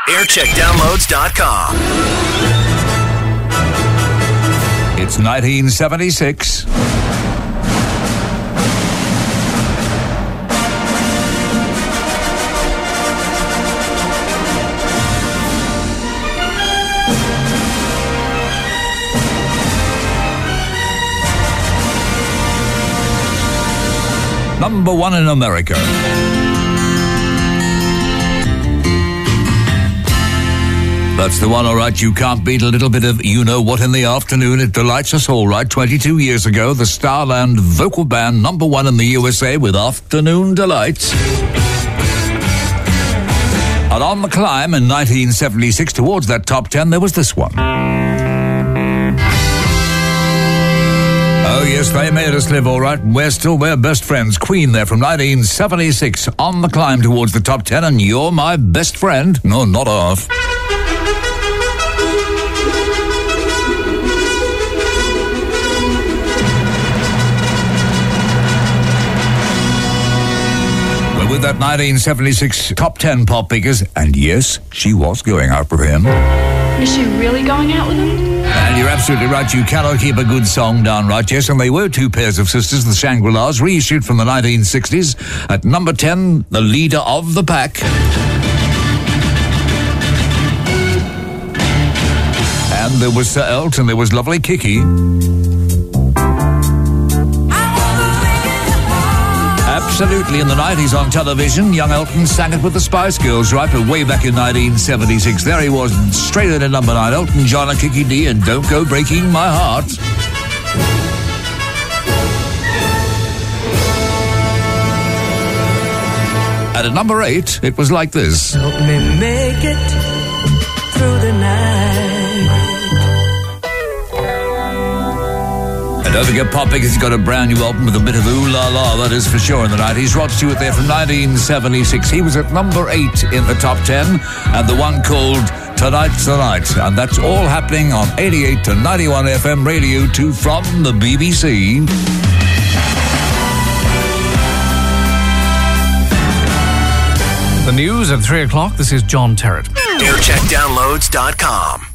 Aircheckdownloads.com. It's 1976. Number one in America. That's the one, all right. You can't beat a little bit of you-know-what in the afternoon. It delights us all, right? 22 years ago, the Starland vocal band, number one in the USA with Afternoon Delights. And on the climb in 1976 towards that top 10, there was this one. Oh, yes, they made us live, all right. We're still their best friends. Queen there from 1976. On the climb towards the top 10, and you're my best friend. No, not half. Well, with that 1976 top 10 pop figures, and yes, she was going out with him. Is she really going out with him? And you're absolutely right, you cannot keep a good song down, right? Yes, and they were two pairs of sisters, the Shangri-Las, reissued from the 1960s. At number 10, the leader of the pack. And there was Sir Elton, there was lovely Kiki. Absolutely, in the 90s on television, young Elton sang it with the Spice Girls, right? But way back in 1976, there he was, straight in at number 9, Elton John and Kiki D, and Don't Go Breaking My Heart. And at number 8, it was like this. Help me make it through the night. Don't forget Pop because he's got a brand new album with a bit of ooh la la, that is for sure, in the 90s. Rod Stewart there from 1976. He was at number 8 in the top 10, and the one called Tonight's the Night. And that's all happening on 88 to 91 FM Radio 2 from the BBC. The news at 3 o'clock. This is John Terrett. Aircheckdownloads.com.